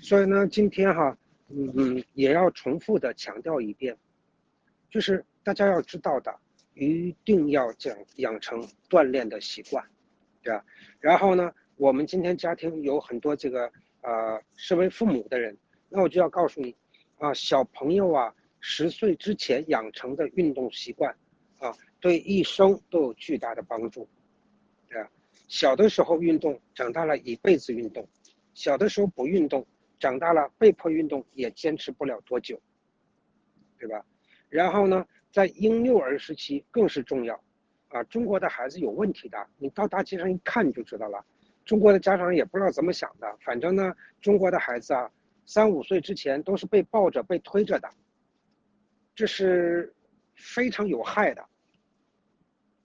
所以呢，今天也要重复的强调一遍，就是大家要知道的，一定要养成锻炼的习惯，对吧？然后呢，我们今天家庭有很多身为父母的人，那我就要告诉你小朋友10岁之前养成的运动习惯对一生都有巨大的帮助，对吧？小的时候运动，长大了一辈子运动；小的时候不运动，长大了被迫运动也坚持不了多久，对吧？然后呢，在婴幼儿时期更是重要中国的孩子有问题的，你到大街上一看就知道了。中国的家长也不知道怎么想的，反正呢，中国的孩子3、5岁之前都是被抱着、被推着的，这是非常有害的